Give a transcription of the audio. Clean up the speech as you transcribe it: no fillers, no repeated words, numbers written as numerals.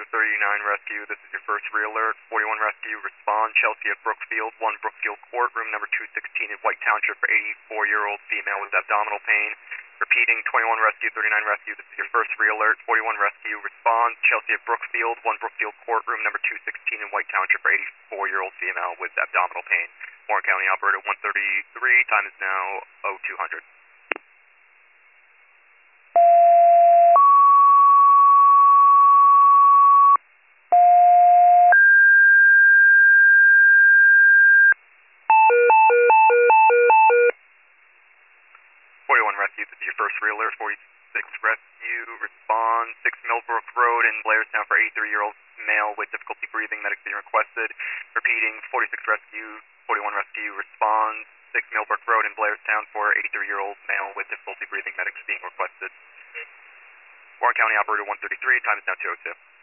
39 Rescue, this is your first re-alert. 41 Rescue, respond. Chelsea at Brookfield, 1 Brookfield Court, room number 216 in White Township for 84-year-old female with abdominal pain. Repeating, 21 Rescue, 39 Rescue, this is your first re-alert. 41 Rescue, respond. Chelsea at Brookfield, 1 Brookfield Court, room number 216 in White Township for 84-year-old female with abdominal pain. Warren County operator 133, time is now 0200. 41 Rescue, this is your first re-alert. 46 Rescue, respond. 6 Millbrook Road in Blairstown for 83-year-old male with difficulty breathing, medics being requested. Repeating, 46 Rescue, 41 Rescue, respond. 6 Millbrook Road in Blairstown for 83-year-old male with difficulty breathing, medics being requested. Warren County operator 133, time is now 202.